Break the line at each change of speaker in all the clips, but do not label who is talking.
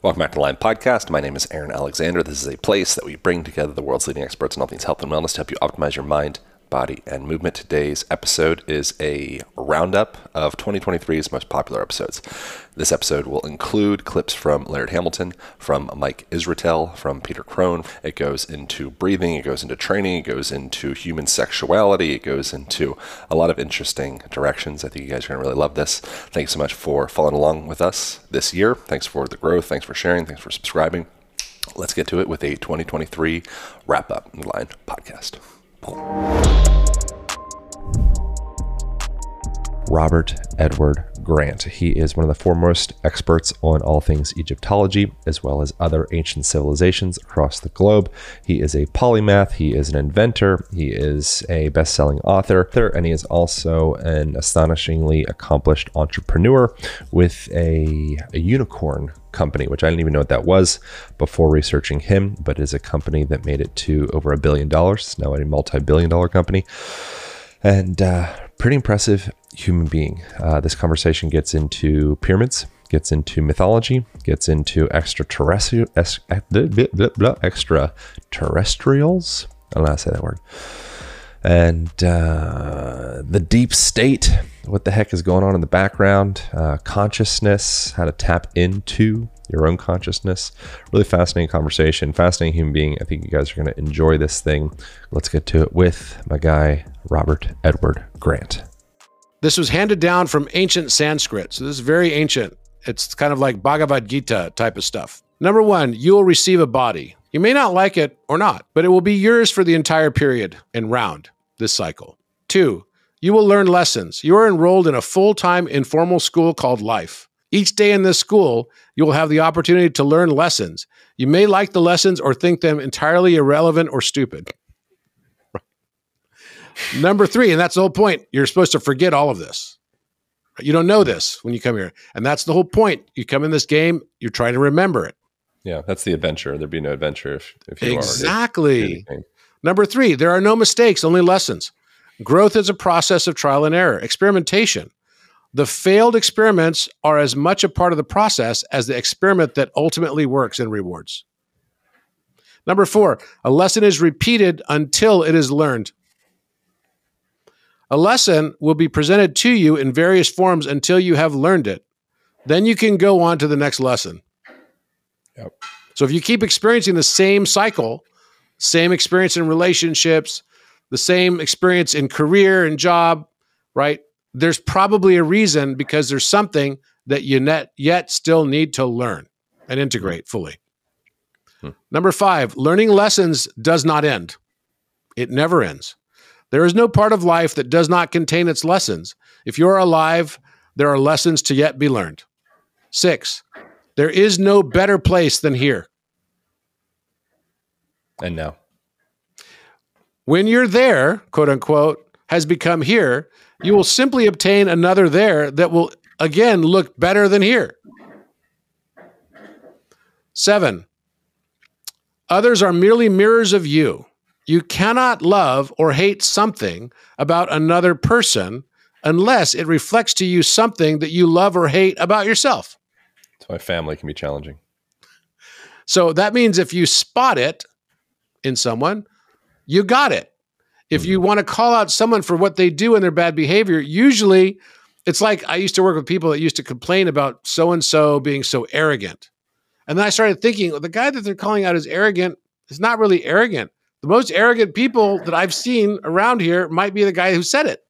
Welcome back to the Line Podcast. My name is Aaron Alexander. This is a place that we bring together the world's leading experts in all things health and wellness to help you optimize your mind, body, and movement. Today's episode is a roundup of 2023's most popular episodes. This episode will include clips from Laird Hamilton, from Mike Israetel, from Peter Crone. It goes into breathing, it goes into training, it goes into human sexuality, it goes into a lot of interesting directions. I think you guys are going to really love this. Thanks so much for following along with us this year. Thanks for the growth. Thanks for sharing. Thanks for subscribing. Let's get to it with a 2023 wrap-up Line Podcast. Robert Edward Grant. He is one of the foremost experts on all things Egyptology, as well as other ancient civilizations across the globe. He is a polymath, he is an inventor, he is a best-selling author, and he is also an astonishingly accomplished entrepreneur with a unicorn company, which I didn't even know what that was before researching him, but it is a company that made it to over $1 billion. It's now a multi-billion-dollar company. And pretty impressive human being. This conversation gets into pyramids, gets into mythology, gets into extraterrestrials. I don't know how to say that word. And the deep state, what the heck is going on in the background, consciousness, how to tap into your own consciousness. Really fascinating conversation, fascinating human being. I think you guys are going to enjoy this thing. Let's get to it with my guy, Robert Edward Grant.
This was handed down from ancient Sanskrit. So this is very ancient. It's kind of like Bhagavad Gita type of stuff. Number one, you will receive a body. You may not like it or not, but it will be yours for the entire period and round this cycle. Two, you will learn lessons. You are enrolled in a full-time informal school called life. Each day in this school, you will have the opportunity to learn lessons. You may like the lessons or think them entirely irrelevant or stupid. Number three, and that's the whole point, you're supposed to forget all of this. You don't know this when you come here. And that's the whole point. You come in this game, you're trying to remember it.
Yeah, that's the adventure. There'd be no adventure if you
Exactly. Number three, there are no mistakes, only lessons. Growth is a process of trial and error. Experimentation. The failed experiments are as much a part of the process as the experiment that ultimately works and rewards. Number four, a lesson is repeated until it is learned. A lesson will be presented to you in various forms until you have learned it. Then you can go on to the next lesson.
Yep.
So if you keep experiencing the same cycle, same experience in relationships, the same experience in career and job, right? There's probably a reason, because there's something that you yet still need to learn and integrate fully. Number five, learning lessons does not end. It never ends. There is no part of life that does not contain its lessons. If you're alive, there are lessons to yet be learned. Six, there is no better place than here.
And now.
When you're there, quote unquote, has become here, you will simply obtain another there that will again look better than here. Seven, others are merely mirrors of you. You cannot love or hate something about another person unless it reflects to you something that you love or hate about yourself.
That's why family can be challenging.
So that means if you spot it in someone, you got it. If you want to call out someone for what they do and their bad behavior, usually it's like I used to work with people that used to complain about so-and-so being so arrogant. And then I started thinking, well, the guy that they're calling out as arrogant is not really arrogant. The most arrogant people that I've seen around here might be the guy who said it.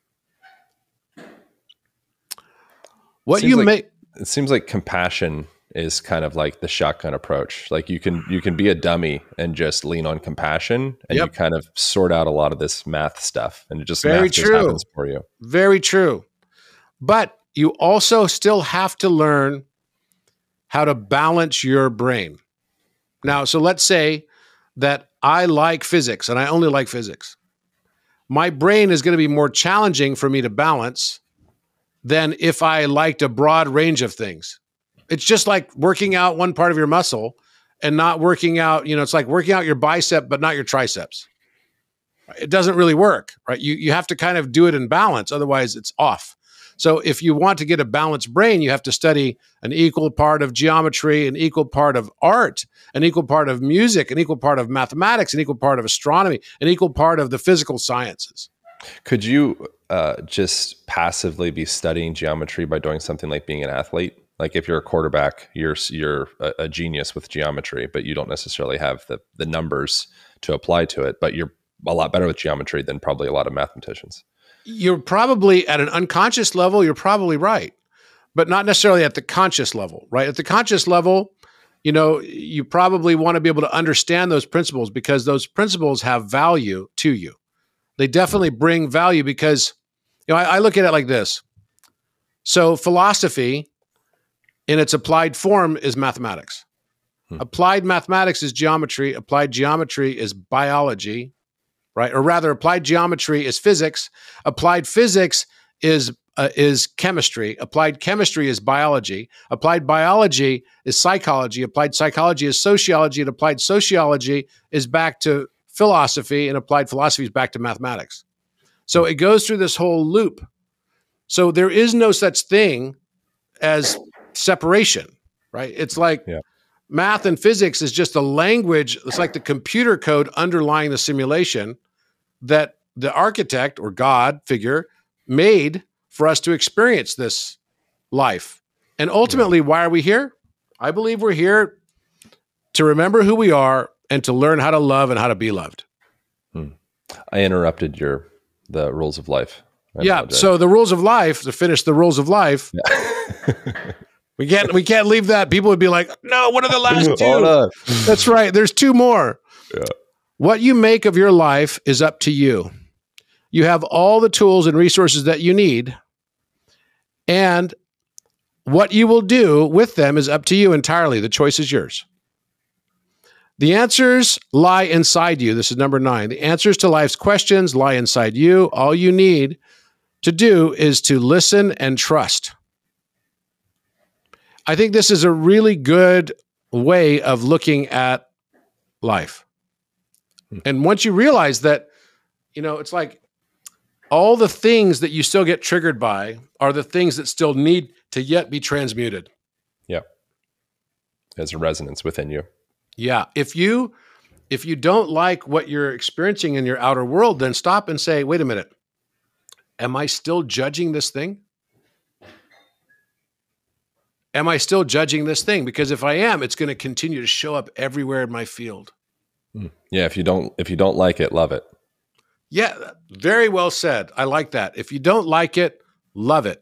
It seems like compassion is kind of like the shotgun approach. Like you can be a dummy and just lean on compassion, and you kind of sort out a lot of this math stuff, and it just math just happens for you.
Very true. But you also still have to learn how to balance your brain. Now, so let's say that I like physics and I only like physics. My brain is going to be more challenging for me to balance than if I liked a broad range of things. It's just like working out one part of your muscle and not working out, it's like working out your bicep, but not your triceps. It doesn't really work, right? You have to kind of do it in balance. Otherwise it's off. So if you want to get a balanced brain, you have to study an equal part of geometry, an equal part of art, an equal part of music, an equal part of mathematics, an equal part of astronomy, an equal part of the physical sciences.
Could you just passively be studying geometry by doing something like being an athlete? Like if you're a quarterback, you're a genius with geometry, but you don't necessarily have the numbers to apply to it, but you're a lot better with geometry than probably a lot of mathematicians.
You're probably at an unconscious level, you're probably right, but not necessarily at the conscious level, right? At the conscious level, you probably want to be able to understand those principles because those principles have value to you. They definitely bring value because, I look at it like this. So philosophy in its applied form is mathematics. Applied mathematics is geometry. Applied geometry is biology, right? Or rather, applied geometry is physics. Applied physics is chemistry. Applied chemistry is biology. Applied biology is psychology. Applied psychology is sociology. And applied sociology is back to philosophy. And applied philosophy is back to mathematics. So it goes through this whole loop. So there is no such thing as separation, right? It's like math and physics is just a language. It's like the computer code underlying the simulation that the architect or God figure made for us to experience this life. And ultimately, why are we here? I believe we're here to remember who we are and to learn how to love and how to be loved.
I interrupted the rules of life.
So the rules of life, to finish the rules of life, we can't leave that. People would be like, no, what are the last two? That's right. There's two more. Yeah. What you make of your life is up to you. You have all the tools and resources that you need. And what you will do with them is up to you entirely. The choice is yours. The answers lie inside you. This is number 9. The answers to life's questions lie inside you. All you need to do is to listen and trust. I think this is a really good way of looking at life. And once you realize that, it's like all the things that you still get triggered by are the things that still need to yet be transmuted.
Yeah. There's a resonance within you.
Yeah. If you don't like what you're experiencing in your outer world, then stop and say, wait a minute. Am I still judging this thing? Am I still judging this thing? Because if I am, it's going to continue to show up everywhere in my field.
Yeah. If you don't like it, love it.
Yeah. Very well said. I like that. If you don't like it, love it.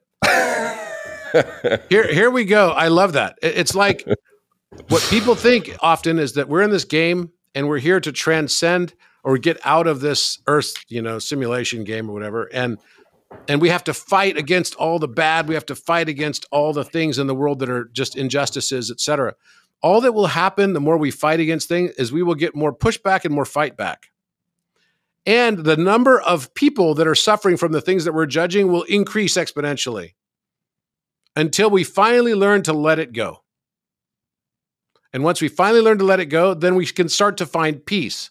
Here we go. I love that. It's like what people think often is that we're in this game and we're here to transcend or get out of this earth, simulation game or whatever. And we have to fight against all the bad. We have to fight against all the things in the world that are just injustices, et cetera. All that will happen, the more we fight against things, is we will get more pushback and more fight back. And the number of people that are suffering from the things that we're judging will increase exponentially until we finally learn to let it go. And once we finally learn to let it go, then we can start to find peace.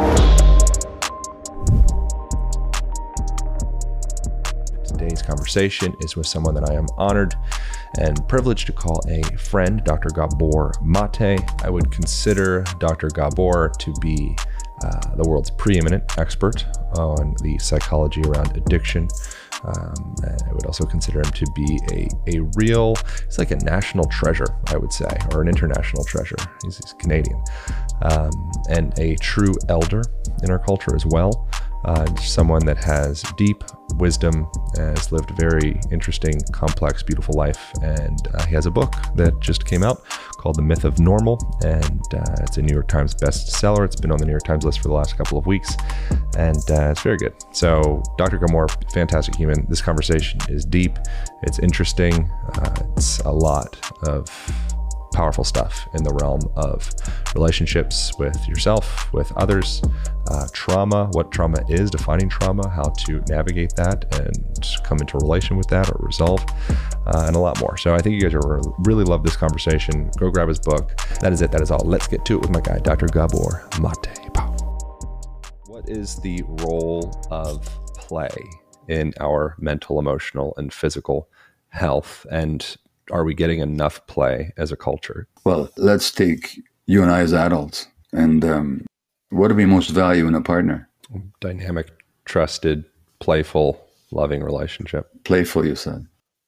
Today's conversation is with someone that I am honored and privileged to call a friend, Dr. Gabor Mate. I would consider Dr. Gabor to be the world's preeminent expert on the psychology around addiction. I would also consider him to be a real, it's like a national treasure, I would say, or an international treasure. He's Canadian. And a true elder in our culture as well. Someone that has deep wisdom, has lived a very interesting, complex, beautiful life. And he has a book that just came out called The Myth of Normal. And it's a New York Times bestseller. It's been on the New York Times list for the last couple of weeks. And it's very good. So Dr. Gabor, fantastic human. This conversation is deep. It's interesting. It's a lot of powerful stuff in the realm of relationships with yourself, with others, trauma, what trauma is, defining trauma, how to navigate that and come into a relation with that or resolve, and a lot more. So I think you guys will really love this conversation. Go grab his book. That is it. That is all. Let's get to it with my guy, Dr. Gabor Mate. What is the role of play in our mental, emotional, and physical health? And are we getting enough play as a culture?
Well, let's take you and I as adults. And what do we most value in a partner?
Dynamic, trusted, playful, loving relationship.
Playful, you said.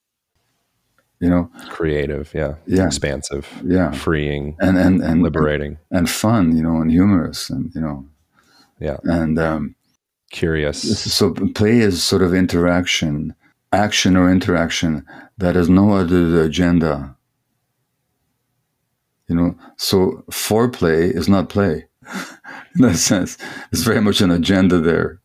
Creative, yeah. Expansive, freeing, and liberating,
and fun, and humorous, and and
curious.
So play is sort of action or interaction that has no other agenda. So foreplay is not play. In that sense, there's very much an agenda there.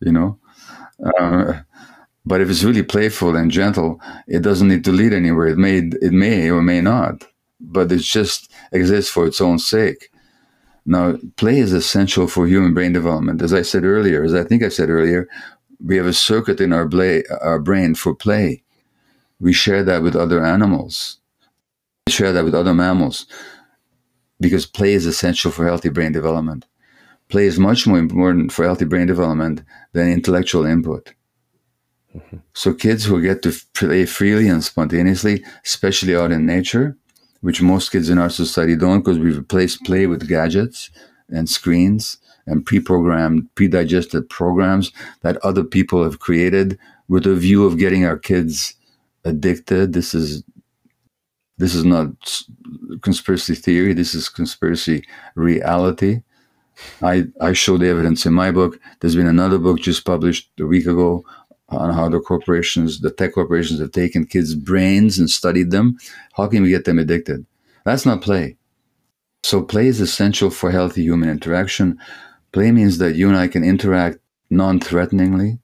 But if it's really playful and gentle, it doesn't need to lead anywhere. It may or may not, but it just exists for its own sake. Now, play is essential for human brain development. As I said earlier, we have a circuit in our brain for play. We share that with other animals. We share that with other mammals because play is essential for healthy brain development. Play is much more important for healthy brain development than intellectual input. Mm-hmm. So kids who get to play freely and spontaneously, especially out in nature, which most kids in our society don't, because we've replaced play with gadgets and screens and pre-digested programs that other people have created with a view of getting our kids addicted. This is not conspiracy theory. This is conspiracy reality. I show the evidence in my book. There's been another book just published a week ago on how the tech corporations have taken kids' brains and studied them. How can we get them addicted? That's not play. So play is essential for healthy human interaction. Play means that you and I can interact non-threateningly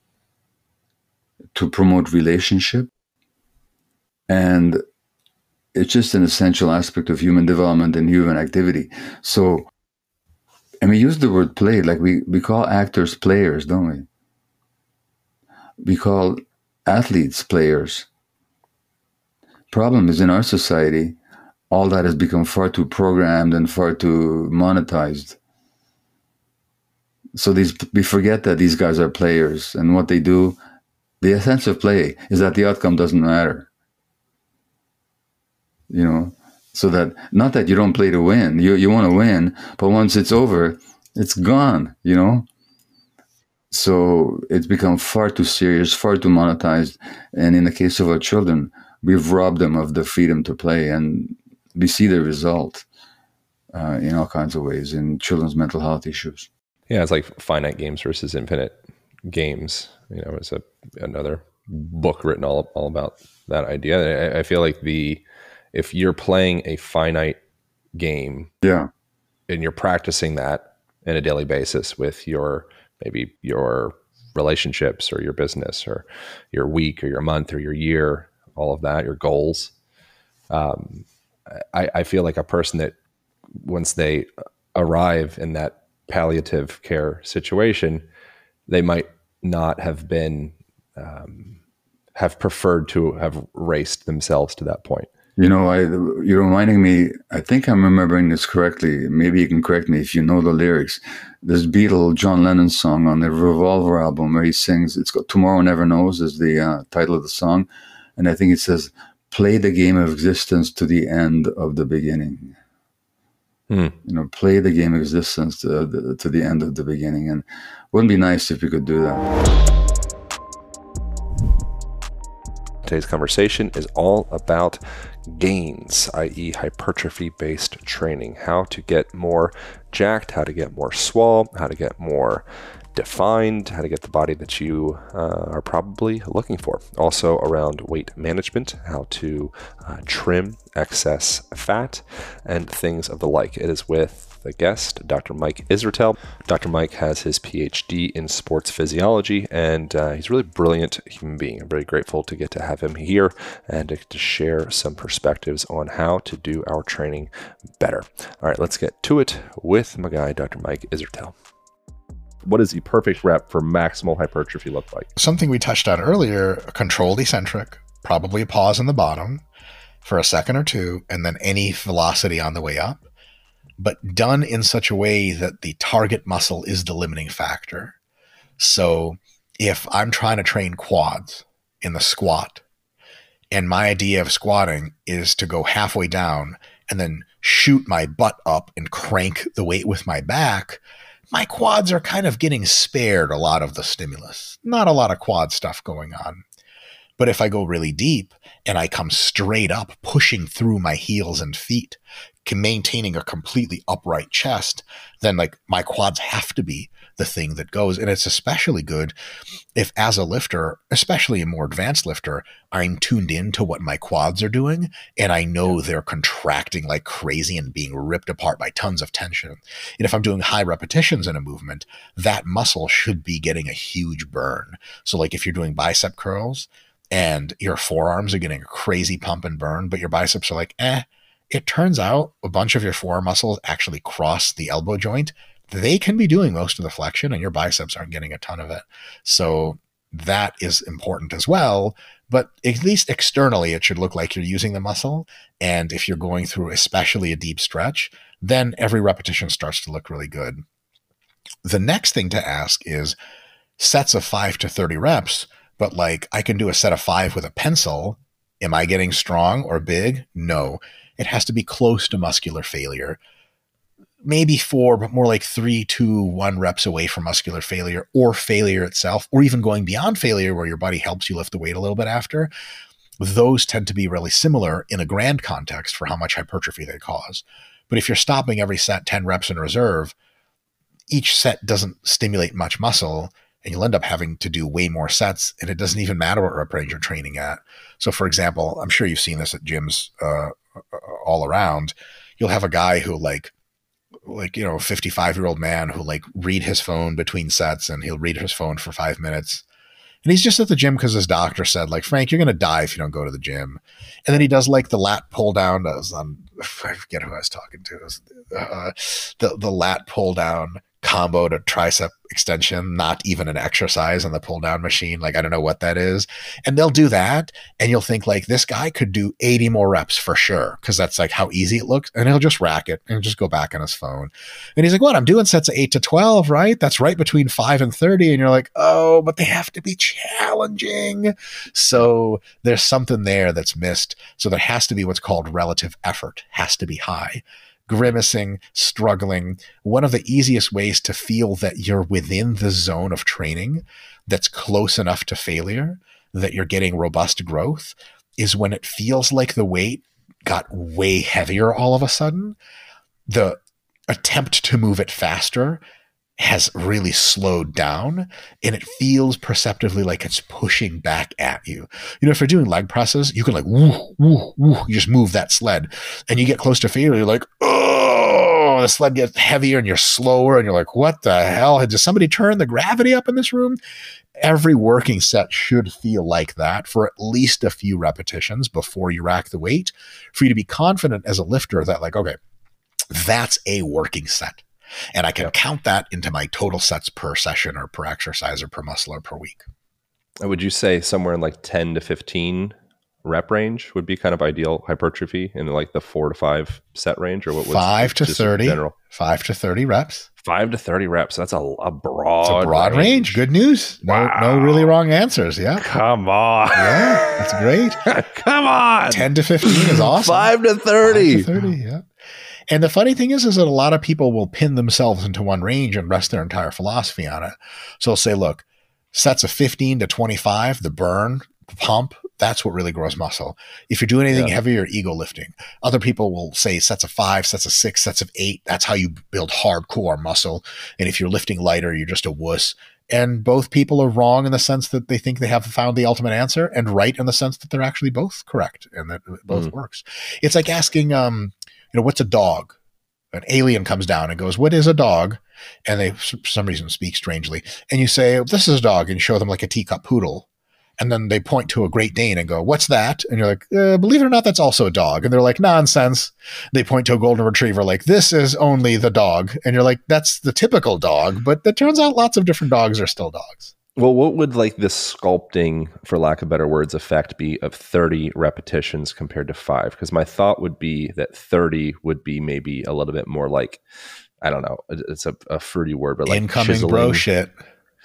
to promote relationship. And it's just an essential aspect of human development and human activity. So, and we use the word play, like we call actors players, don't we? We call athletes players. Problem is, in our society, all that has become far too programmed and far too monetized. So we forget that these guys are players, and what they do, the essence of play is that the outcome doesn't matter. So that, not that you don't play to win, you want to win, but once it's over, it's gone, So it's become far too serious, far too monetized. And in the case of our children, we've robbed them of the freedom to play. And we see the result in all kinds of ways in children's mental health issues.
Yeah, it's like finite games versus infinite games. It's another book written all about that idea. I feel like if you're playing a finite game, and you're practicing that on a daily basis with maybe your relationships or your business or your week or your month or your year, all of that, your goals. I feel like a person that once they arrive in that palliative care situation, they might not have been, have preferred to have raced themselves to that point.
You're reminding me, I think I'm remembering this correctly. Maybe you can correct me if you know the lyrics. This Beatle, John Lennon song on the Revolver album where he sings, it's got Tomorrow Never Knows is the title of the song. And I think it says, play the game of existence to the end of the beginning. Play the game of existence to the end of the beginning. And wouldn't it be nice if we could do that?
Today's conversation is all about gains, i.e. hypertrophy-based training, how to get more jacked, how to get more swole, how to get more defined, how to get the body that you are probably looking for. Also around weight management, how to trim excess fat, and things of the like. It is with the guest, Dr. Mike Israetel. Dr. Mike has his PhD in sports physiology, and he's a really brilliant human being. I'm very grateful to get to have him here and to share some perspectives on how to do our training better. All right, let's get to it with my guy, Dr. Mike Israetel. What does the perfect rep for maximal hypertrophy look like?
Something we touched on earlier, a controlled eccentric, probably a pause in the bottom for a second or two, and then any velocity on the way up, but done in such a way that the target muscle is the limiting factor. So if I'm trying to train quads in the squat, and my idea of squatting is to go halfway down and then shoot my butt up and crank the weight with my back, my quads are kind of getting spared a lot of the stimulus. Not a lot of quad stuff going on. But if I go really deep and I come straight up, pushing through my heels and feet, maintaining a completely upright chest, then like my quads have to be the thing that goes. And it's especially good if, as a lifter, especially a more advanced lifter, I'm tuned in to what my quads are doing and I know they're contracting like crazy and being ripped apart by tons of tension. And if I'm doing high repetitions in a movement, that muscle should be getting a huge burn. So like if you're doing bicep curls and your forearms are getting a crazy pump and burn, but your biceps are like, it turns out a bunch of your forearm muscles actually cross the elbow joint. They can be doing most of the flexion and your biceps aren't getting a ton of it. So that is important as well. But at least externally, it should look like you're using the muscle. And if you're going through especially a deep stretch, then every repetition starts to look really good. The next thing to ask is sets of 5 to 30 reps. But like I can do a set of 5 with a pencil. Am I getting strong or big? No. It has to be close to muscular failure. Maybe 4, but more like 3, 2, 1 reps away from muscular failure or failure itself, or even going beyond failure where your body helps you lift the weight a little bit after. Those tend to be really similar in a grand context for how much hypertrophy they cause. But if you're stopping every set 10 reps in reserve, each set doesn't stimulate much muscle and you'll end up having to do way more sets, and it doesn't even matter what rep range you're training at. So for example, I'm sure you've seen this at gyms all around. You'll have a guy who like 55-year-old man who like read his phone between sets, and he'll read his phone for 5 minutes. And he's just at the gym because his doctor said, like, Frank, you're going to die if you don't go to the gym. And then he does like the lat pull down. I forget who I was talking to. It was, the lat pull down combo to tricep extension, not even an exercise on the pull down machine. Like, I don't know what that is. And they'll do that. And you'll think like this guy could do 80 more reps for sure. Cause that's like how easy it looks. And he'll just rack it and just go back on his phone. And he's like, what? I'm doing sets of 8 to 12, right? That's right between 5 and 30. And you're like, oh, but they have to be challenging. So there's something there that's missed. So there has to be what's called relative effort, has to be high. Grimacing, struggling. One of the easiest ways to feel that you're within the zone of training that's close enough to failure, that you're getting robust growth, is when it feels like the weight got way heavier all of a sudden. The attempt to move it faster has really slowed down and it feels perceptively like it's pushing back at you. You know, if you're doing leg presses, you can like, woo, woo, woo, you just move that sled and you get close to failure. You're like, oh, the sled gets heavier and you're slower and you're like, what the hell? Did somebody turn the gravity up in this room? Every working set should feel like that for at least a few repetitions before you rack the weight, for you to be confident as a lifter that like, okay, that's a working set. And I can count that into my total sets per session or per exercise or per muscle or per week.
Would you say somewhere in like 10 to 15 rep range would be kind of ideal hypertrophy in like the 4 to 5 set range, or what?
5 to 30, general? 5 to 30 reps.
5 to 30 reps. That's a broad.
It's a broad range. Good news. No really wrong answers. Yeah.
Come on.
Yeah, that's great.
Come on.
10 to 15 is awesome.
5 to 30.
5 to 30. Yeah. And the funny thing is that a lot of people will pin themselves into one range and rest their entire philosophy on it. So they'll say, look, sets of 15 to 25, the burn, pump, that's what really grows muscle. If you're doing anything heavy or ego lifting, other people will say sets of 5, sets of 6, sets of 8. That's how you build hardcore muscle. And if you're lifting lighter, you're just a wuss. And both people are wrong in the sense that they think they have found the ultimate answer, and right in the sense that they're actually both correct and that it both works. It's like asking, what's a dog? An alien comes down and goes, what is a dog? And they, for some reason, speak strangely. And you say, this is a dog. And you show them like a teacup poodle. And then they point to a Great Dane and go, what's that? And you're like, believe it or not, that's also a dog. And they're like, nonsense. They point to a golden retriever like, this is only the dog. And you're like, that's the typical dog. But it turns out lots of different dogs are still dogs.
Well, what would like this sculpting, for lack of better words, effect be of 30 repetitions compared to 5? Because my thought would be that 30 would be maybe a little bit more like, I don't know, it's a fruity word, but like
incoming
chiseling.
Bro shit.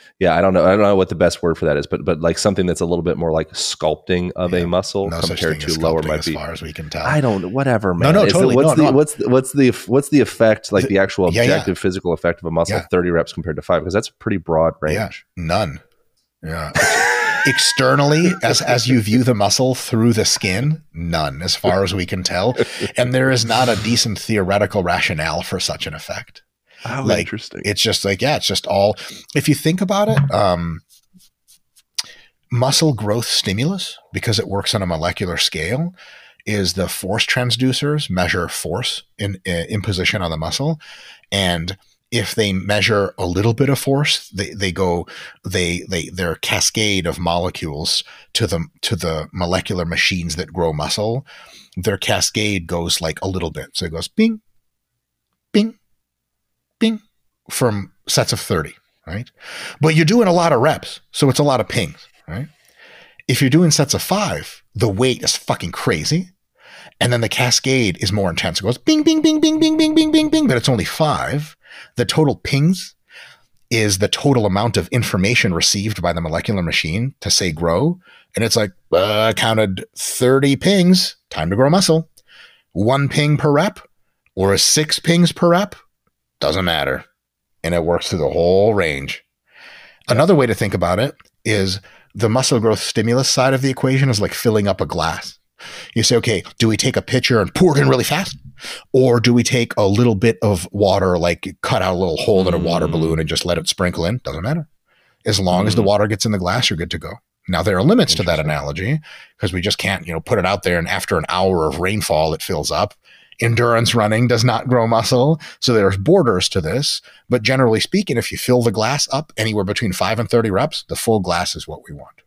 Yeah, I don't know what the best word for that is, but like something that's a little bit more like sculpting of a muscle compared to lower might be.
As far as we can tell.
I don't know, whatever, man.
No, totally.
What's the effect, like the actual objective physical effect of a muscle, 30 reps compared to 5? Because that's a pretty broad range.
Yeah, none. Yeah. Externally, as you view the muscle through the skin, none, as far as we can tell. And there is not a decent theoretical rationale for such an effect.
Oh,
like,
interesting.
It's just like, it's just all, if you think about it, muscle growth stimulus, because it works on a molecular scale, is the force transducers measure force in imposition on the muscle. And if they measure a little bit of force, their cascade of molecules to the molecular machines that grow muscle, their cascade goes like a little bit. So it goes bing, bing, bing, from sets of 30, right? But you're doing a lot of reps, so it's a lot of pings, right? If you're doing sets of 5, the weight is fucking crazy. And then the cascade is more intense. It goes bing, bing, bing, bing, bing, bing, bing, bing, bing, but it's only 5. The total pings is the total amount of information received by the molecular machine to say grow. And it's like, I counted 30 pings, time to grow muscle. 1 ping per rep or 6 pings per rep, doesn't matter. And it works through the whole range. Another way to think about it is the muscle growth stimulus side of the equation is like filling up a glass. You say, okay, do we take a pitcher and pour it in really fast? Or do we take a little bit of water, like cut out a little hole in a water balloon and just let it sprinkle in? Doesn't matter. As long as the water gets in the glass, you're good to go. Now, there are limits to that analogy because we just can't, put it out there and after an hour of rainfall, it fills up. Endurance running does not grow muscle. So there's borders to this. But generally speaking, if you fill the glass up anywhere between 5 and 30 reps, the full glass is what we want.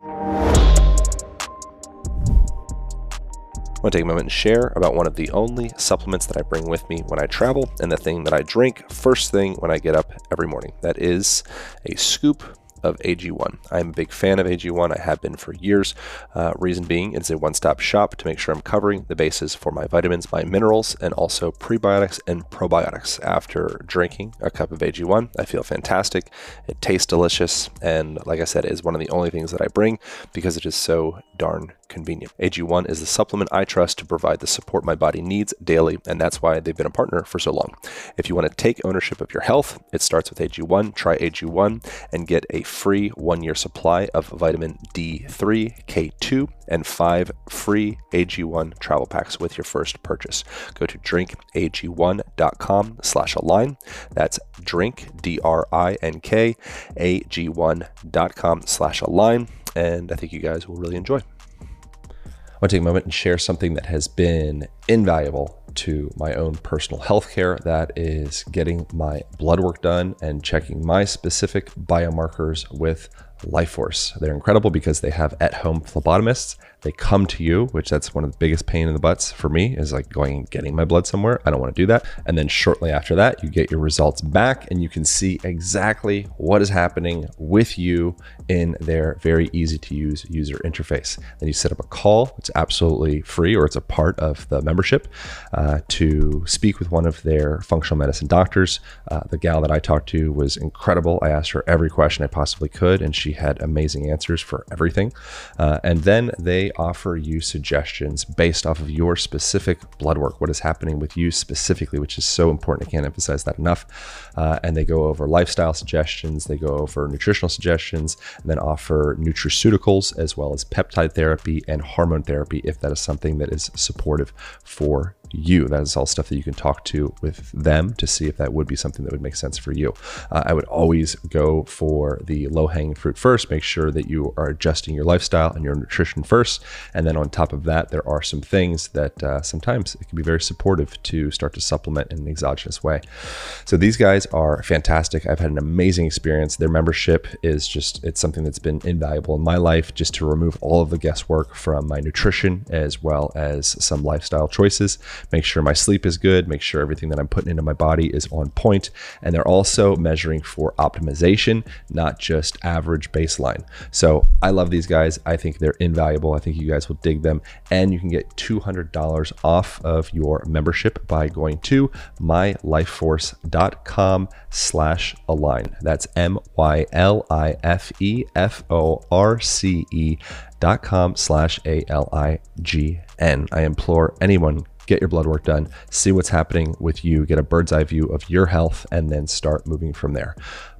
I want to take a moment and share about one of the only supplements that I bring with me when I travel and the thing that I drink first thing when I get up every morning. That is a scoop of AG1. I'm a big fan of AG1. I have been for years. Reason being, it's a one-stop shop to make sure I'm covering the bases for my vitamins, my minerals, and also prebiotics and probiotics. After drinking a cup of AG1, I feel fantastic. It tastes delicious. And like I said, it is one of the only things that I bring because it is so darn convenient. AG1 is the supplement I trust to provide the support my body needs daily, and that's why they've been a partner for so long. If you want to take ownership of your health, it starts with AG1. Try AG1 and get a free 1-year supply of vitamin D3, K2, and 5 free AG1 travel packs with your first purchase. Go to drinkag1.com/align. That's drink, DRINK, ag1.com/align. And I think you guys will really enjoy. I want to take a moment and share something that has been invaluable to my own personal health care. That is getting my blood work done and checking my specific biomarkers with Lifeforce. They're incredible because they have at-home phlebotomists. They come to you, which that's one of the biggest pain in the butts for me, is like going and getting my blood somewhere. I don't want to do that. And then shortly after that, you get your results back and you can see exactly what is happening with you in their very easy to use user interface. Then you set up a call. It's absolutely free, or it's a part of the membership, to speak with one of their functional medicine doctors. The gal that I talked to was incredible. I asked her every question I possibly could, and she had amazing answers for everything. And then they offer you suggestions based off of your specific blood work, what is happening with you specifically, which is so important. I can't emphasize that enough. And they go over lifestyle suggestions, they go over nutritional suggestions, and then offer nutraceuticals as well as peptide therapy and hormone therapy if that is something that is supportive for you. That is all stuff that you can talk to with them to see if that would be something that would make sense for you. I would always go for the low-hanging fruit first. Make sure that you are adjusting your lifestyle and your nutrition first. And then on top of that, there are some things that sometimes it can be very supportive to start to supplement in an exogenous way. So these guys are fantastic. I've had an amazing experience. Their membership is just, it's something that's been invaluable in my life, just to remove all of the guesswork from my nutrition as well as some lifestyle choices. make sure my sleep is good, make sure everything that I'm putting into my body is on point. And they're also measuring for optimization, not just average baseline. So I love these guys. I think they're invaluable. I think you guys will dig them. And you can get $200 off of your membership by going to mylifeforce.com/align. That's mylifeforce.com/ALIGN. I implore anyone, get your blood work done, see what's happening with you, get a bird's eye view of your health, and then start moving from there.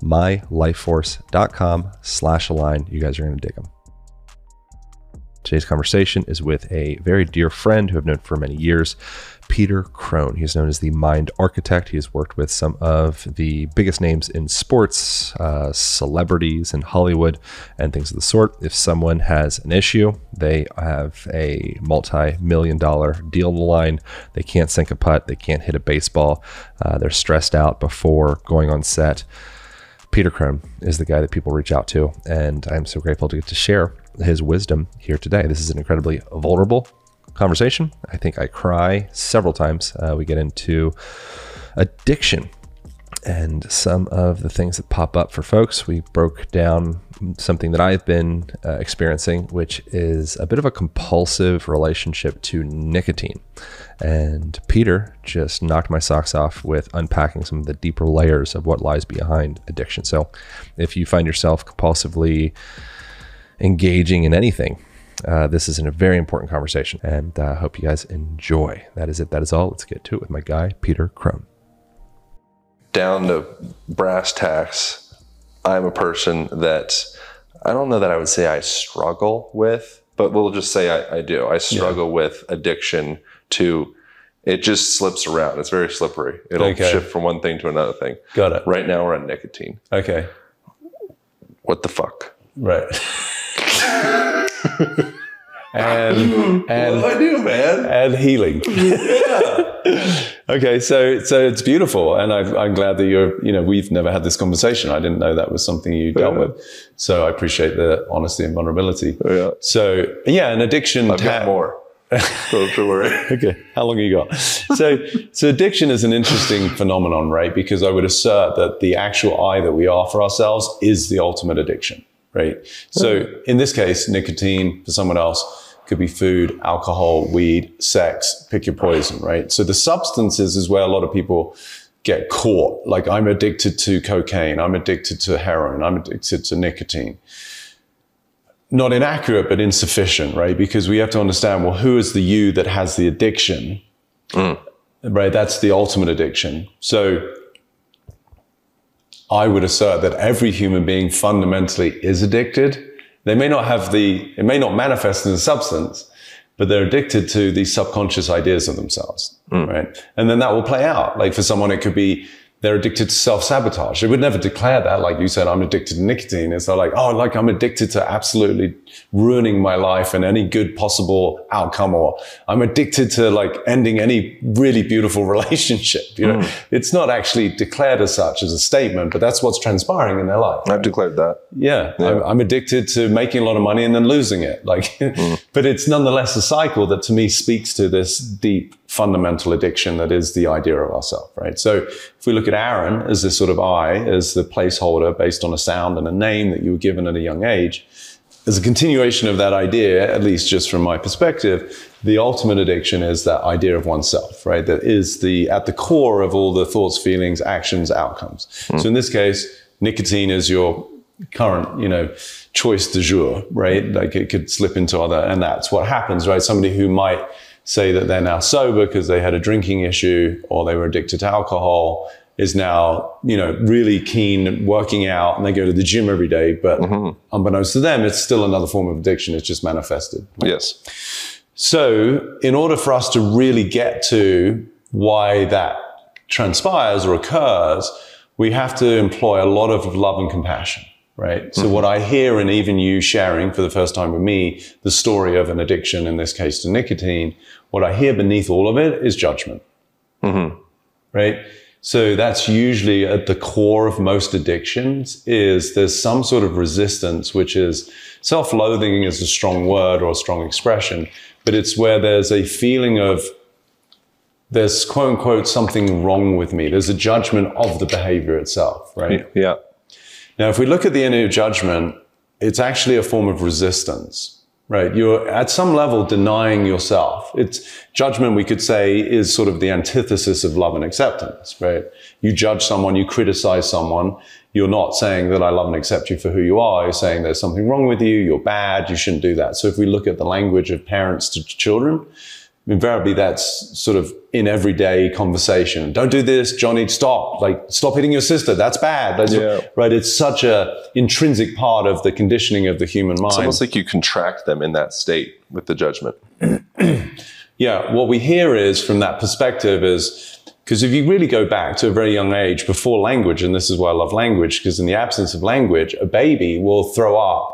mylifeforce.com/align. You guys are going to dig them. Today's conversation is with a very dear friend who I've known for many years, Peter Crone. He's known as the Mind Architect. He has worked with some of the biggest names in sports, celebrities in Hollywood, and things of the sort. If someone has an issue, they have a multi-million-dollar deal on the line, they can't sink a putt, they can't hit a baseball, they're stressed out before going on set, Peter Crone is the guy that people reach out to, and I'm so grateful to get to share his wisdom here today. This is an incredibly vulnerable conversation. I think I cry several times. We get into addiction and some of the things that pop up for folks. We broke down something that I've been experiencing, which is a bit of a compulsive relationship to nicotine. And Peter just knocked my socks off with unpacking some of the deeper layers of what lies behind addiction. So if you find yourself compulsively engaging in anything, this is a very important conversation, and I hope you guys enjoy. That is it. That is all. Let's get to it with my guy, Peter Crone. Down to brass tacks, I'm a person that I don't know that I would say I struggle with, but we'll just say I do. I struggle with addiction to, it just slips around. It's very slippery. It'll shift from one thing to another thing.
Got it.
Right now we're on nicotine.
Okay.
What the fuck?
Right. and
what do I do, man?
And healing.
Yeah.
Okay, so it's beautiful, and I'm glad that we've never had this conversation. I didn't know that was something you dealt with, so I appreciate the honesty and vulnerability.
Yeah.
So an addiction.
I've got more. Don't worry.
Okay, how long you got? So addiction is an interesting phenomenon, right? Because I would assert that the actual I that we are for ourselves is the ultimate addiction. Right. So in this case, nicotine for someone else could be food, alcohol, weed, sex, pick your poison. Right. So the substances is where a lot of people get caught. Like, I'm addicted to cocaine. I'm addicted to heroin. I'm addicted to nicotine. Not inaccurate, but insufficient. Right. Because we have to understand, well, who is the you that has the addiction? Right. That's the ultimate addiction. So I would assert that every human being fundamentally is addicted. They may not have it may not manifest in a substance, but they're addicted to these subconscious ideas of themselves, right? And then that will play out. Like, for someone, it could be they're addicted to self-sabotage. They would never declare that. Like you said, I'm addicted to nicotine. It's not like, oh, like I'm addicted to absolutely ruining my life and any good possible outcome, or I'm addicted to like ending any really beautiful relationship. It's not actually declared as such as a statement, but that's what's transpiring in their life.
I've declared that.
Yeah. I'm addicted to making a lot of money and then losing it. Like, but it's nonetheless a cycle that to me speaks to this deep fundamental addiction that is the idea of ourself, right? So if we look at Aaron as this sort of I, as the placeholder based on a sound and a name that you were given at a young age, as a continuation of that idea, at least just from my perspective, the ultimate addiction is that idea of oneself, right? That is at the core of all the thoughts, feelings, actions, outcomes. So in this case, nicotine is your current, choice du jour, right? Like, it could slip into other, and that's what happens, right? Somebody who might say that they're now sober because they had a drinking issue or they were addicted to alcohol is now, really keen working out, and they go to the gym every day, but unbeknownst to them, it's still another form of addiction. It's just manifested. Right?
Yes.
So in order for us to really get to why that transpires or occurs, we have to employ a lot of love and compassion. Right. So what I hear, and even you sharing for the first time with me, the story of an addiction, in this case to nicotine, what I hear beneath all of it is judgment. Right. So that's usually at the core of most addictions, is there's some sort of resistance, which is self-loathing is a strong word or a strong expression, but it's where there's a feeling of there's quote unquote something wrong with me. There's a judgment of the behavior itself, right?
Yeah.
Now, if we look at the inner judgment, it's actually a form of resistance, right? You're at some level denying yourself. It's judgment, we could say, is sort of the antithesis of love and acceptance, right? You judge someone, you criticize someone. You're not saying that I love and accept you for who you are. You're saying there's something wrong with you. You're bad. You shouldn't do that. So if we look at the language of parents to children, invariably that's sort of in everyday conversation. Don't do this, Johnny, stop. Like, stop hitting your sister. That's bad. Right? It's such a intrinsic part of the conditioning of the human mind.
It's almost like you contract them in that state with the judgment.
Yeah. What we hear is, from that perspective, is because if you really go back to a very young age before language, and this is why I love language, because in the absence of language, a baby will throw up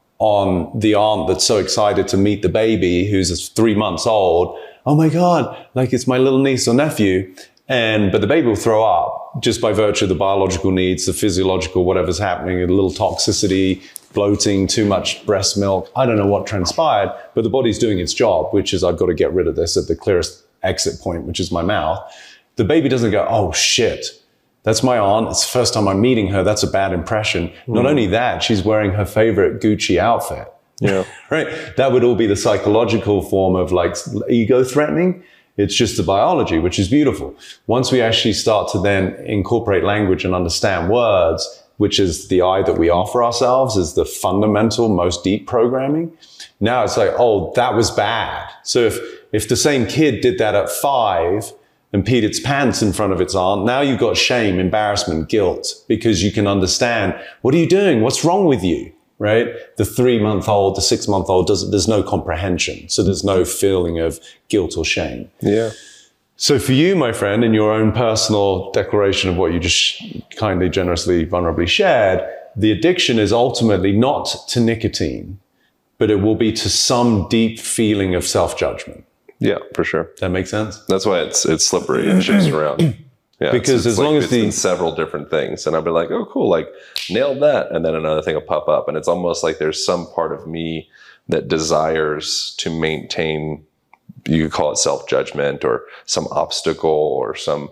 on the aunt that's so excited to meet the baby who's 3 months old. Oh my God, like it's my little niece or nephew. But the baby will throw up just by virtue of the biological needs, the physiological, whatever's happening, a little toxicity, bloating, too much breast milk. I don't know what transpired, but the body's doing its job, which is I've got to get rid of this at the clearest exit point, which is my mouth. The baby doesn't go, oh shit, that's my aunt. It's the first time I'm meeting her. That's a bad impression. Not only that, she's wearing her favorite Gucci outfit.
Yeah.
Right. That would all be the psychological form of like ego threatening. It's just the biology, which is beautiful. Once we actually start to then incorporate language and understand words, which is the I that we offer ourselves, is the fundamental, most deep programming. Now it's like, oh, that was bad. So if the same kid did that at 5, and peed its pants in front of its aunt, now you've got shame, embarrassment, guilt, because you can understand, what are you doing? What's wrong with you, right? The 3-month-old, the 6-month-old, there's no comprehension. So there's no feeling of guilt or shame.
Yeah.
So for you, my friend, in your own personal declaration of what you just kindly, generously, vulnerably shared, the addiction is ultimately not to nicotine, but it will be to some deep feeling of self-judgment.
Yeah, for sure.
That makes sense?
That's why it's slippery and shifts around. Yeah,
because as long as
it's several different things, and I'll be like, oh, cool, like nailed that, and then another thing will pop up, and it's almost like there's some part of me that desires to maintain. You could call it self-judgment or some obstacle or some,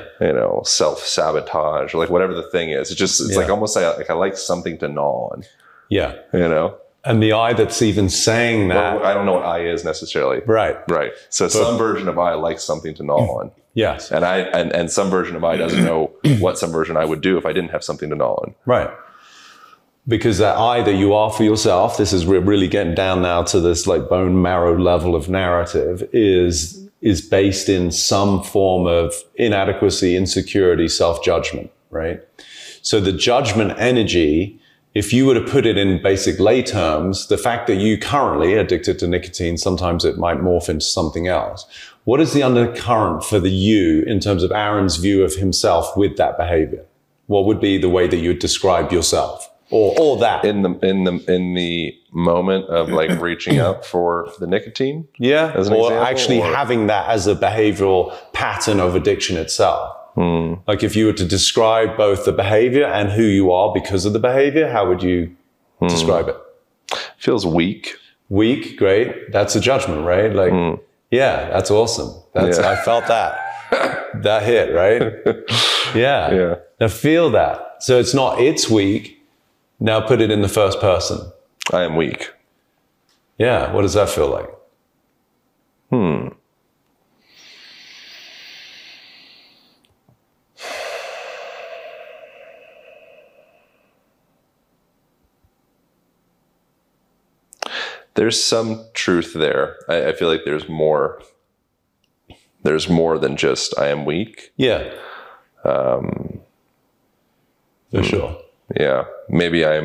self-sabotage or like whatever the thing is. It's like almost like I like something to gnaw on.
Yeah,
And
the I that's even saying that.
Well, I don't know what I is necessarily.
Right.
So some version of I likes something to gnaw on.
Yes.
And some version of I doesn't know what some version I would do if I didn't have something to gnaw on.
Right. Because that I that you are for yourself, this is really getting down now to this like bone marrow level of narrative, is based in some form of inadequacy, insecurity, self-judgment, right? So the judgment energy, if you were to put it in basic lay terms, the fact that you currently addicted to nicotine, sometimes it might morph into something else. What is the undercurrent for the you in terms of Aaron's view of himself with that behavior? What would be the way that you would describe yourself or that?
In the moment of like reaching up for the nicotine?
Yeah.
As an
or
example,
actually having that as a behavioral pattern of addiction itself. Like if you were to describe both the behavior and who you are because of the behavior, how would you describe it?
Feels weak.
Weak, great. That's a judgment, right? Like, yeah, that's awesome. I felt that. That hit, right? Yeah. Now feel that. So it's weak. Now put it in the first person.
I am weak.
Yeah. What does that feel like?
There's some truth there. I feel like there's more than just I am weak.
Yeah. For sure.
Yeah. Maybe I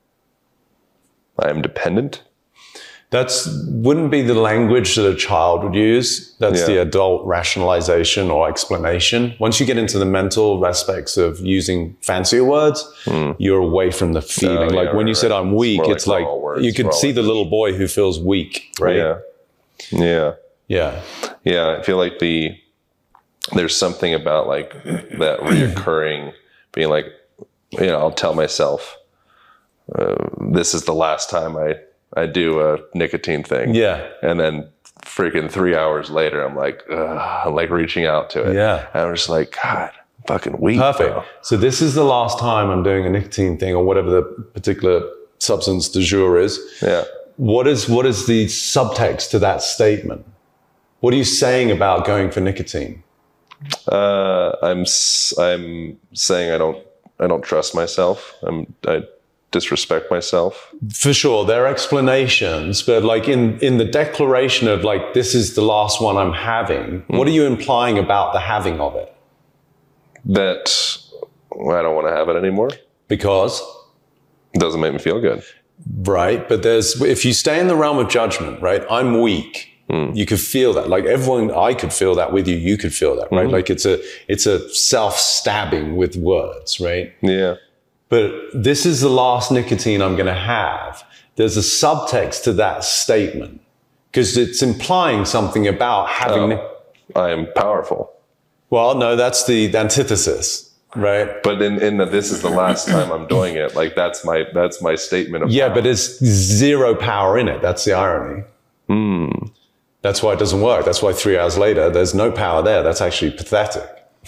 am dependent.
That's wouldn't be the language that a child would use. That's the adult rationalization or explanation. Once you get into the mental aspects of using fancier words, you're away from the feeling. When you said I'm weak, it's like you could see the little boy who feels weak, right?
Yeah.
Yeah.
I feel like there's something about like that reoccurring being like, I'll tell myself, this is the last time I do a nicotine thing.
Yeah.
And then freaking 3 hours later, I'm like, ugh, I'm like reaching out to it.
Yeah.
And I'm just like, God, fucking weak.
Perfect.
Bro.
So this is the last time I'm doing a nicotine thing or whatever the particular substance du jour is.
Yeah.
What is the subtext to that statement? What are you saying about going for nicotine?
I'm saying I don't trust myself. I disrespect myself.
For sure, there are explanations, but like in the declaration of like, this is the last one I'm having, what are you implying about the having of it?
That I don't want to have it anymore.
Because?
It doesn't make me feel good.
Right, but if you stay in the realm of judgment, right, I'm weak. You could feel that. Like everyone, I could feel that with you. You could feel that, right? Like it's a self-stabbing with words, right?
Yeah.
But this is the last nicotine I'm going to have. There's a subtext to that statement because it's implying something about having.
I am powerful.
Well, no, that's the antithesis, right?
But in that this is the last time I'm doing it. Like that's my statement of
yeah,
power.
but there's zero power in it. That's the irony. That's why it doesn't work. That's why 3 hours later, there's no power there. That's actually pathetic.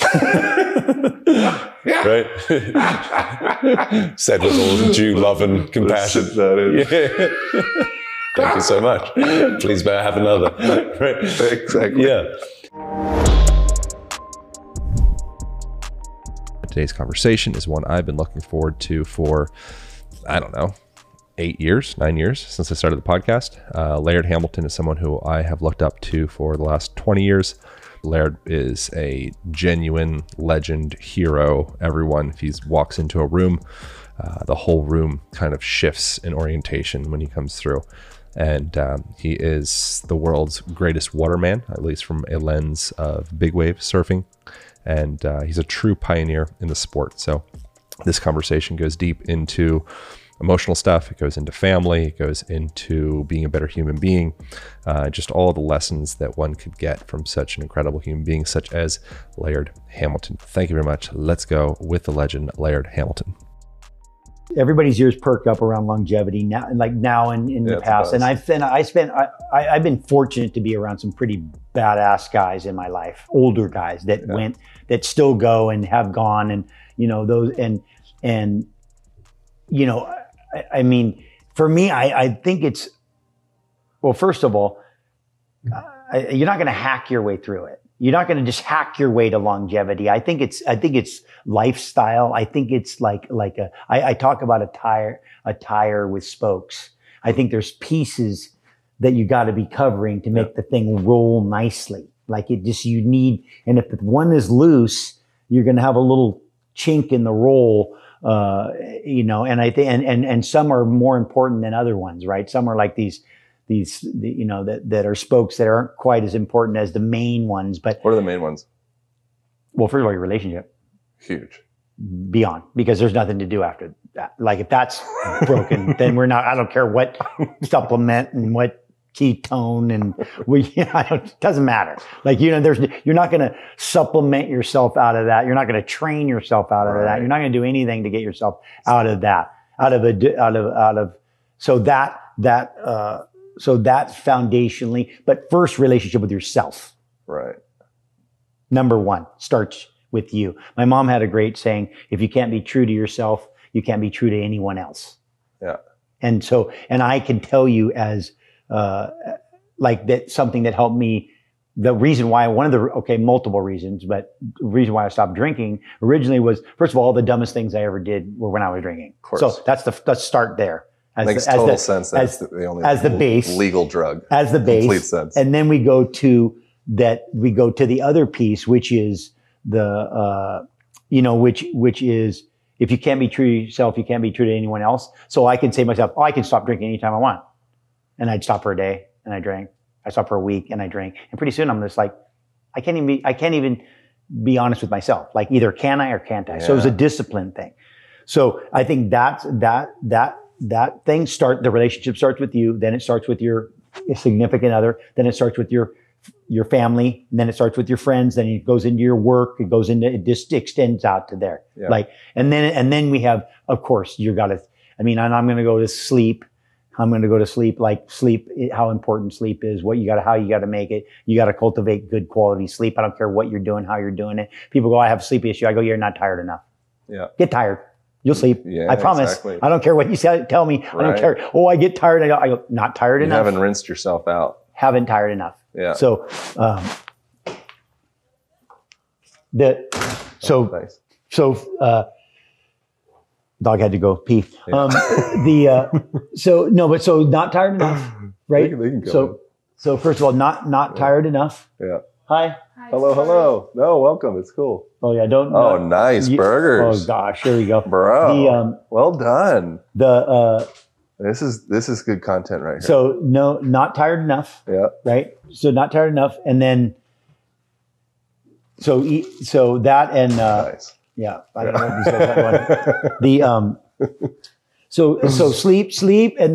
Right? Said with all due love and compassion. Yeah. Thank you so much. Please bear have another. Right?
Exactly.
Yeah.
Today's conversation is one I've been looking forward to for, I don't know, 9 years since I started the podcast. Laird Hamilton is someone who I have looked up to for the last 20 years. Laird is a genuine legend, hero. Everyone, if he walks into a room, the whole room kind of shifts in orientation when he comes through. And he is the world's greatest waterman, at least from a lens of big wave surfing. And he's a true pioneer in the sport. So this conversation goes deep into emotional stuff. It goes into family. It goes into being a better human being. Just all the lessons that one could get from such an incredible human being, such as Laird Hamilton. Thank you very much. Let's go with the legend, Laird Hamilton.
Everybody's ears perk up around longevity now, in the past. And I've been fortunate to be around some pretty badass guys in my life, older guys that still go and have gone, and I mean, for me, I think it's, well, first of all, you're not going to hack your way through it. You're not going to just hack your way to longevity. I think it's lifestyle. I think it's I talk about a tire with spokes. I think there's pieces that you got to be covering to make the thing roll nicely. Like you need, and if one is loose, you're going to have a little chink in the roll. And I think, and some are more important than other ones, right? Some are like these, that are spokes that aren't quite as important as the main ones. But
what are the main ones?
Well, first of all, your relationship.
Huge.
Beyond, because there's nothing to do after that. Like if that's broken, then I don't care what supplement and what ketone and it doesn't matter. Like, you're not going to supplement yourself out of that. You're not going to train yourself out of that. You're not going to do anything to get yourself out of that, so that foundationally, but first relationship with yourself.
Right.
Number one starts with you. My mom had a great saying, if you can't be true to yourself, you can't be true to anyone else.
Yeah.
And I can tell you as, something that helped me, the reason why, multiple reasons, but the reason why I stopped drinking originally was, first of all, the dumbest things I ever did were when I was drinking.
Of course.
So let's start there.
Makes total sense. That's the only
base,
legal drug.
As the base.
Complete sense.
And then we go to the other piece, which is which is, if you can't be true to yourself, you can't be true to anyone else. So I can say to myself, I can stop drinking anytime I want. And I'd stop for a day and I drank. I stopped for a week and I drank. And pretty soon I'm just like, I can't even be honest with myself. Like, either can I or can't I? Yeah. So it was a discipline thing. So I think that thing the relationship starts with you, then it starts with your significant other, then it starts with your family, and then it starts with your friends, then it goes into your work, it just extends out to there. Yeah. And then we have, of course, and I'm going to go to sleep. I'm going to go to sleep, like sleep, how important sleep is, how you got to make it. You got to cultivate good quality sleep. I don't care what you're doing, how you're doing it. People go, I have a sleep issue. I go, you're not tired enough.
Yeah.
Get tired. You'll sleep.
Yeah,
I promise.
exactly.
I don't care what you tell me. I don't care. Oh, I get tired. I go, not tired enough.
You haven't rinsed yourself out.
Haven't tired enough.
Yeah.
So,
Nice.
Dog had to go pee.
Yeah.
So not tired enough, right?
They can go
So first of all, not tired enough.
Yeah.
Hi.
Hello. No, welcome. It's cool.
Oh yeah, don't.
Oh, nice burgers.
Oh gosh, here we go,
bro. Well done. This is good content right here.
So no, not tired enough.
Yeah.
Right. So not tired enough, and then so that and
nice.
Yeah, I don't know if you said that one. So sleep, and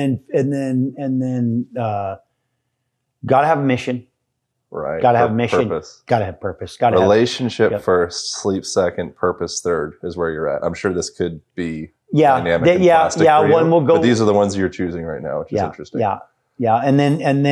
then gotta have a mission.
Right.
Gotta have a mission.
Purpose.
Gotta have purpose.
Relationship first, sleep second, purpose third is where you're at. I'm sure this could be dynamic and plastic for you,
one will go.
But these are the ones you're choosing right now, which is interesting.
Yeah, and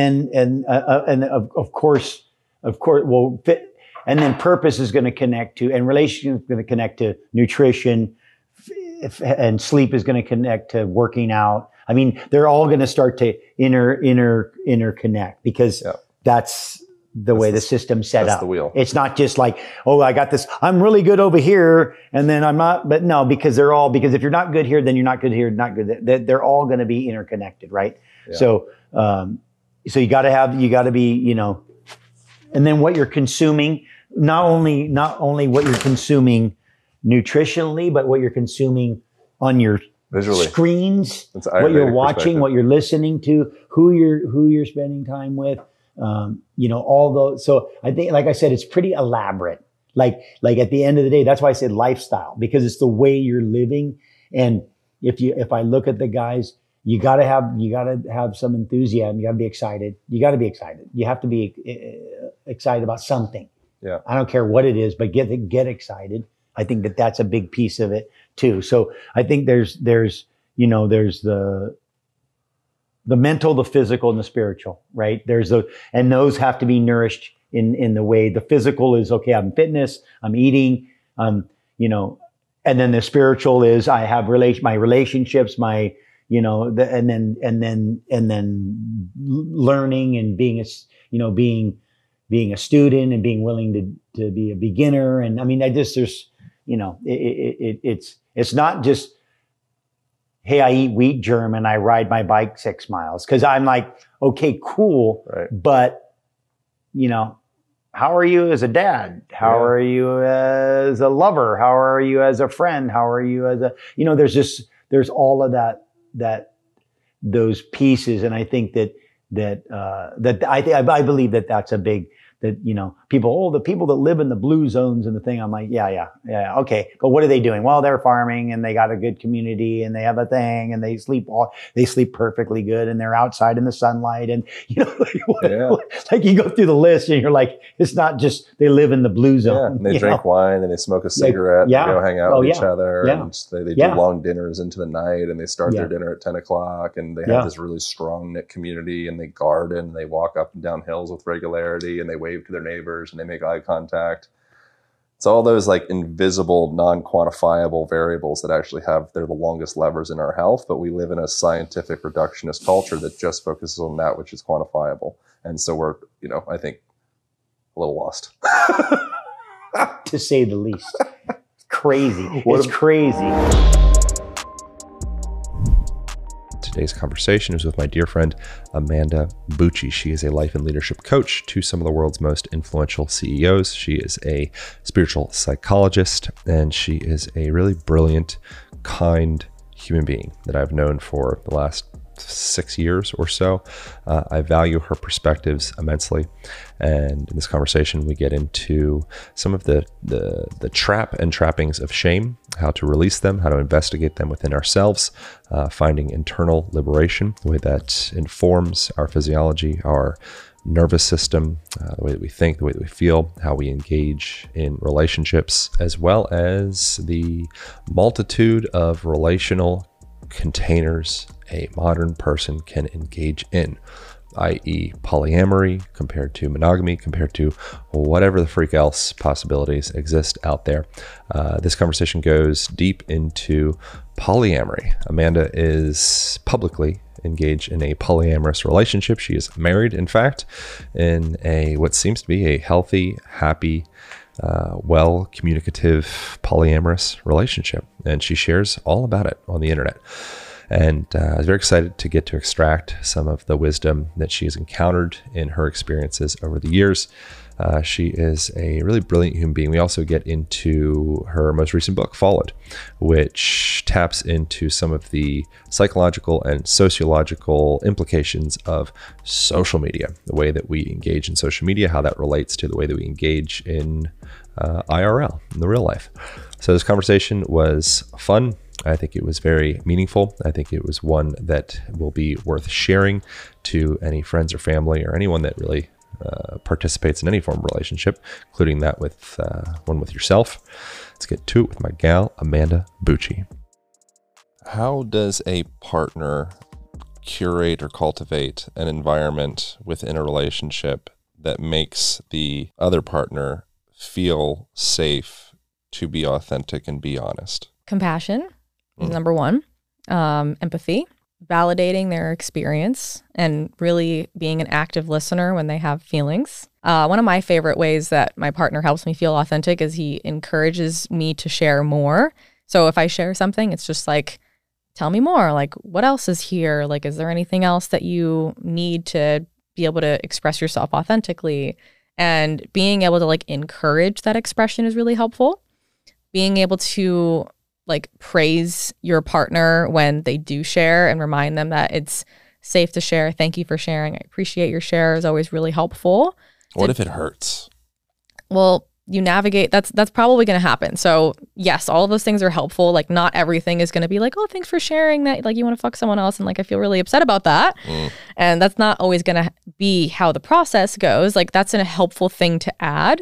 of course, well, fit. And then purpose is going to connect to, and relationship is going to connect to nutrition, and sleep is going to connect to working out. I mean, they're all going to start to interconnect because that's the way the system's set up.
The wheel.
It's not just like, oh, I got this, I'm really good over here, and then I'm not. But no, because if you're not good here, then you're not good here, not good. They're all going to be interconnected, right? Yeah. So you got to be, and then what you're consuming. Not only what you're consuming nutritionally, but what you're consuming on your
visually
screens, what you're watching, what you're listening to, who you're spending time with, all those. So I think, like I said, it's pretty elaborate. Like at the end of the day, that's why I said lifestyle, because it's the way you're living. And if I look at the guys, you gotta have some enthusiasm. You gotta be excited. You have to be excited about something.
Yeah.
I don't care what it is, but get excited. I think that's a big piece of it too. So I think there's the mental, the physical, and the spiritual, right? And those have to be nourished in the way the physical is, okay, I'm fitness, I'm eating, and then the spiritual is I have my relationships, my, and then learning and being a student and being willing to be a beginner. And I mean, it's not just, hey, I eat wheat germ and I ride my bike 6 miles. Cause I'm like, okay, cool.
Right.
But how are you as a dad? How are you as a lover? How are you as a friend? How are you as there's all of those pieces. And I think I believe that's a big, the people that live in the blue zones and the thing. I'm like, yeah, okay. But what are they doing? Well, they're farming and they got a good community and they have a thing and they sleep perfectly good and they're outside in the sunlight and like you go through the list and you're like, it's not just they live in the blue zone.
And they drink wine and they smoke a cigarette. And they go hang out with each other and they do long dinners into the night and they start their dinner at 10 o'clock and they have this really strong knit community and they garden and they walk up and down hills with regularity and they wave to their neighbors and they make eye contact. It's all those like invisible, non-quantifiable variables that actually they're the longest levers in our health, but we live in a scientific reductionist culture that just focuses on that which is quantifiable. And so we're, I think a little lost.
To say the least. Crazy. It's crazy.
Today's conversation is with my dear friend, Amanda Bucci. She is a life and leadership coach to some of the world's most influential CEOs. She is a spiritual psychologist, and she is a really brilliant, kind human being that I've known for the last 6 years or so. I value her perspectives immensely. And in this conversation, we get into some of the trap and trappings of shame, how to release them, how to investigate them within ourselves, finding internal liberation, the way that informs our physiology, our nervous system, the way that we think, the way that we feel, how we engage in relationships, as well as the multitude of relational containers a modern person can engage in, i.e. polyamory compared to monogamy, compared to whatever the freak else possibilities exist out there. This conversation goes deep into polyamory. Amanda is publicly engaged in a polyamorous relationship. She is married, in fact, in what seems to be a healthy, happy, well-communicative polyamorous relationship. And she shares all about it on the internet. And I was very excited to get to extract some of the wisdom that she has encountered in her experiences over the years. She is a really brilliant human being. We also get into her most recent book, Followed, which taps into some of the psychological and sociological implications of social media, the way that we engage in social media, how that relates to the way that we engage in IRL, in the real life. So this conversation was fun. I think it was very meaningful. I think it was one that will be worth sharing to any friends or family or anyone that really participates in any form of relationship, including that with one with yourself. Let's get to it with my gal, Amanda Bucci. How does a partner curate or cultivate an environment within a relationship that makes the other partner feel safe to be authentic and be honest?
Compassion is number one. Empathy, validating their experience, and really being an active listener when they have feelings. One of my favorite ways that my partner helps me feel authentic is he encourages me to share more. So if I share something, it's just like, tell me more. Like, what else is here? Like, is there anything else that you need to be able to express yourself authentically? And being able to like encourage that expression is really helpful. Being able to like praise your partner when they do share and remind them that it's safe to share. Thank you for sharing. I appreciate your share is always really helpful.
What if it hurts?
Well, you navigate. That's probably going to happen. So yes, all of those things are helpful. Like not everything is going to be like, oh, thanks for sharing that. Like you want to fuck someone else. And like, I feel really upset about that. And that's not always going to be how the process goes. Like that's a helpful thing to add.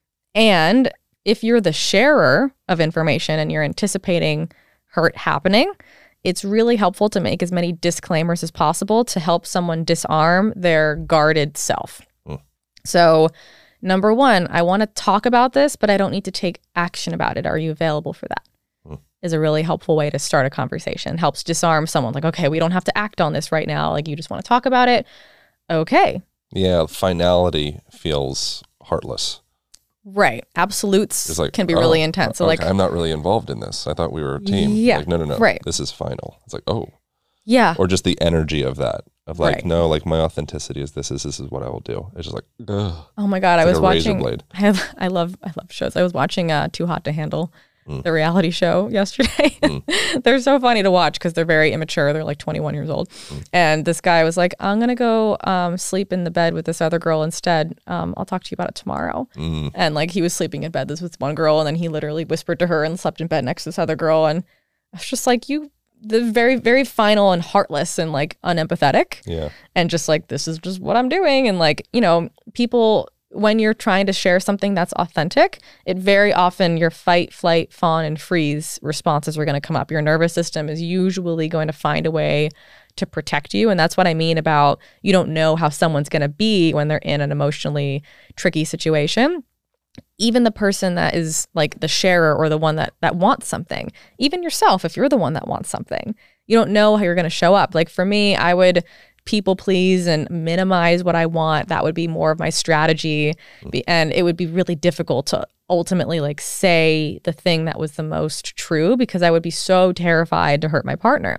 And if you're the sharer of information and you're anticipating hurt happening, it's really helpful to make as many disclaimers as possible to help someone disarm their guarded self. So, number one, I want to talk about this, but I don't need to take action about it. Are you available for that? Is a really helpful way to start a conversation. Helps disarm someone. Like, okay, we don't have to act on this right now. Like, you just want to talk about it. Okay.
Yeah, finality feels heartless.
Right. Absolutes
like,
can be really intense. So
okay, like, I'm not really involved in this. I thought we were a team.
Yeah.
Like, no.
Right.
This is final. It's like, oh.
Yeah.
Or just the energy of that. Of like,
Right.
no, like my authenticity is this is what I will do. It's just like, ugh.
Oh my God. I
It's
was
like a razor
watching,
blade.
I love shows. I was watching Too Hot to Handle, the reality show yesterday. They're so funny to watch because they're very immature. They're like 21 years old. And this guy was like, I'm going to go sleep in the bed with this other girl instead. I'll talk to you about it tomorrow. And like he was sleeping in bed with one girl and then he literally whispered to her and slept in bed next to this other girl. And I was just like, the very, very final and heartless and like unempathetic.
Yeah.
And just like, this is just what I'm doing. And like, you know, people, when you're trying to share something that's authentic, it very often your fight, flight, fawn, and freeze responses are going to come up. Your nervous system is usually going to find a way to protect you. And that's what I mean about you don't know how someone's going to be when they're in an emotionally tricky situation. Even the person that is like the sharer or the one that wants something, even yourself, if you're the one that wants something, you don't know how you're going to show up. Like for me, I would people please and minimize what I want. That would be more of my strategy. And it would be really difficult to ultimately like say the thing that was the most true because I would be so terrified to hurt my partner.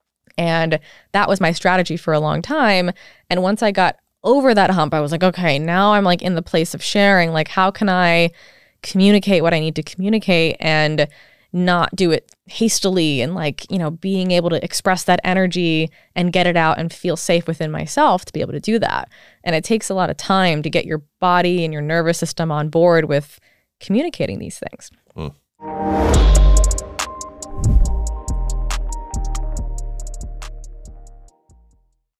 And that was my strategy for a long time. And once I got over that hump, I was like, okay, now I'm like in the place of sharing. Like, how can I communicate what I need to communicate and not do it hastily and like, you know, being able to express that energy and get it out and feel safe within myself to be able to do that. And it takes a lot of time to get your body and your nervous system on board with communicating these things.